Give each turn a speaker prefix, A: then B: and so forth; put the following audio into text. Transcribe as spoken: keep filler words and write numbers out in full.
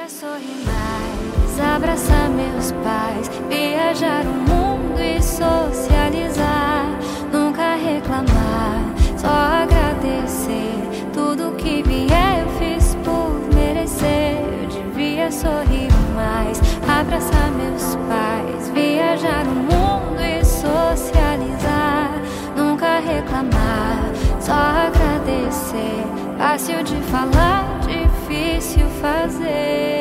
A: sorrir mais, abraçar meus pais, viajar o mundo e socializar, nunca reclamar, só agradecer. Tudo que vier eu fiz por merecer. Eu devia sorrir mais, abraçar meus pais, viajar o mundo e socializar, nunca reclamar, só agradecer. Fácil de falar, difícil fazer.